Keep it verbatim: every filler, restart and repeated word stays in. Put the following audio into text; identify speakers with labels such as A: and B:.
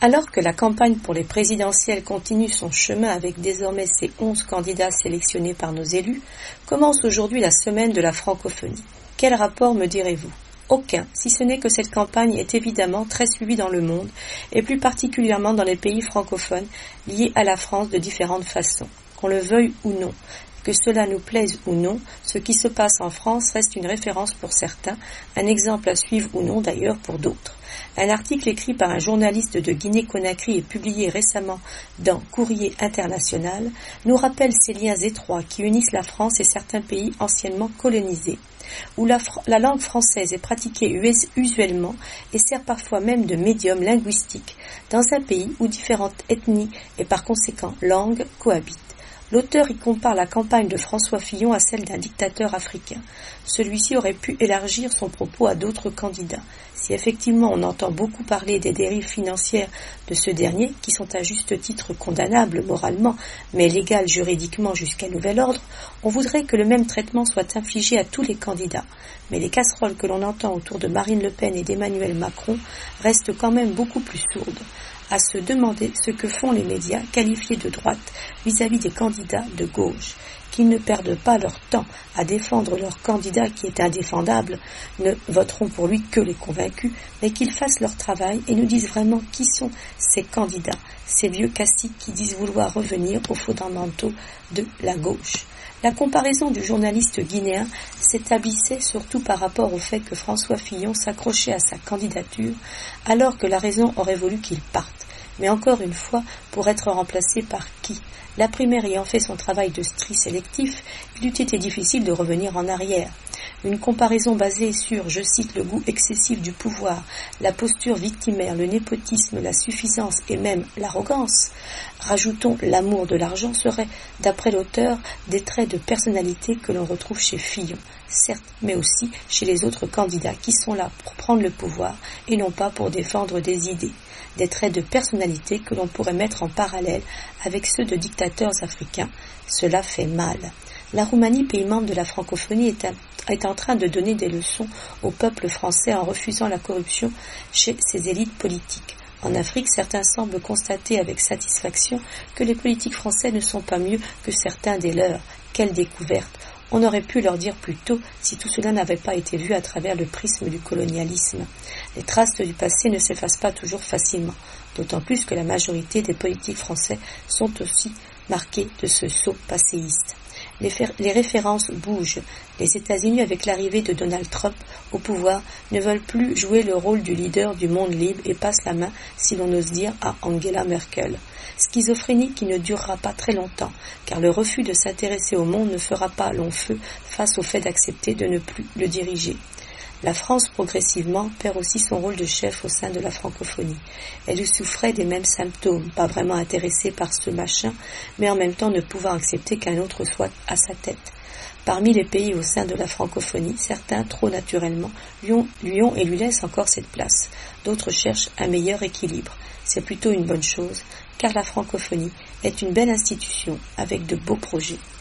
A: Alors que la campagne pour les présidentielles continue son chemin avec désormais ses onze candidats sélectionnés par nos élus, commence aujourd'hui la semaine de la francophonie. Quel rapport me direz-vous ? Aucun, si ce n'est que cette campagne est évidemment très suivie dans le monde, et plus particulièrement dans les pays francophones, liés à la France de différentes façons, qu'on le veuille ou non. Que cela nous plaise ou non, ce qui se passe en France reste une référence pour certains, un exemple à suivre ou non d'ailleurs pour d'autres. Un article écrit par un journaliste de Guinée-Conakry et publié récemment dans Courrier International nous rappelle ces liens étroits qui unissent la France et certains pays anciennement colonisés, où la, fr- la langue française est pratiquée usuellement et sert parfois même de médium linguistique dans un pays où différentes ethnies et par conséquent langues cohabitent. L'auteur y compare la campagne de François Fillon à celle d'un dictateur africain. Celui-ci aurait pu élargir son propos à d'autres candidats. Si effectivement on entend beaucoup parler des dérives financières de ce dernier, qui sont à juste titre condamnables moralement, mais légales juridiquement jusqu'à nouvel ordre, on voudrait que le même traitement soit infligé à tous les candidats. Mais les casseroles que l'on entend autour de Marine Le Pen et d'Emmanuel Macron restent quand même beaucoup plus sourdes. À se demander ce que font les médias qualifiés de droite vis-à-vis des candidats de gauche, qui ne perdent pas leur temps à défendre leur candidat qui est indéfendable, ne voteront pour lui que les convaincus, mais qu'ils fassent leur travail et nous disent vraiment qui sont ces candidats, ces vieux caciques qui disent vouloir revenir aux fondamentaux de la gauche. La comparaison du journaliste guinéen s'établissait surtout par rapport au fait que François Fillon s'accrochait à sa candidature alors que la raison aurait voulu qu'il parte. Mais encore une fois, pour être remplacé par qui ? La primaire ayant fait son travail de tri sélectif, il eût été difficile de revenir en arrière. Une comparaison basée sur, je cite, le goût excessif du pouvoir, la posture victimaire, le népotisme, la suffisance et même l'arrogance, rajoutons l'amour de l'argent, serait, d'après l'auteur, des traits de personnalité que l'on retrouve chez Fillon, certes, mais aussi chez les autres candidats qui sont là pour prendre le pouvoir et non pas pour défendre des idées. Des traits de personnalité que l'on pourrait mettre en parallèle avec ceux de dictateurs africains. Cela fait mal. La Roumanie, pays membre de la francophonie, est, un, est en train de donner des leçons au peuple français en refusant la corruption chez ses élites politiques. En Afrique, certains semblent constater avec satisfaction que les politiques français ne sont pas mieux que certains des leurs. Quelle découverte! On aurait pu leur dire plus tôt si tout cela n'avait pas été vu à travers le prisme du colonialisme. Les traces du passé ne s'effacent pas toujours facilement, d'autant plus que la majorité des politiques français sont aussi marquées de ce sceau passéiste. Les, fer- les références bougent. Les États-Unis, avec l'arrivée de Donald Trump au pouvoir, ne veulent plus jouer le rôle du leader du monde libre et passent la main, si l'on ose dire, à Angela Merkel. Schizophrénie qui ne durera pas très longtemps, car le refus de s'intéresser au monde ne fera pas long feu face au fait d'accepter de ne plus le diriger. La France, progressivement, perd aussi son rôle de chef au sein de la francophonie. Elle souffrait des mêmes symptômes, pas vraiment intéressée par ce machin, mais en même temps ne pouvant accepter qu'un autre soit à sa tête. Parmi les pays au sein de la francophonie, certains, trop naturellement, lui ont, lui ont et lui laissent encore cette place. D'autres cherchent un meilleur équilibre. C'est plutôt une bonne chose, car la francophonie est une belle institution avec de beaux projets.